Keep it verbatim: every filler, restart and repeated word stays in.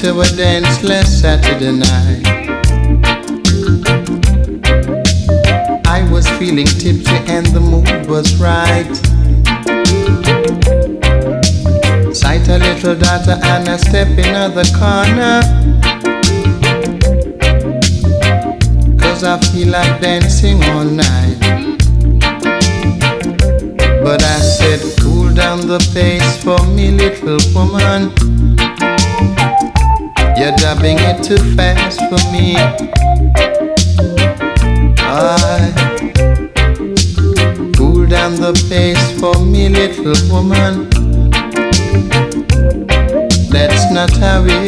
to a dance last Saturday night. I was feeling tipsy and the mood was right. Sight a little daughter and I step in the corner, 'cause I feel like dancing all night. But I said, cool down the pace for me, little woman. You're dubbing it too fast for me. I cool down the pace for me, little woman. That's not how it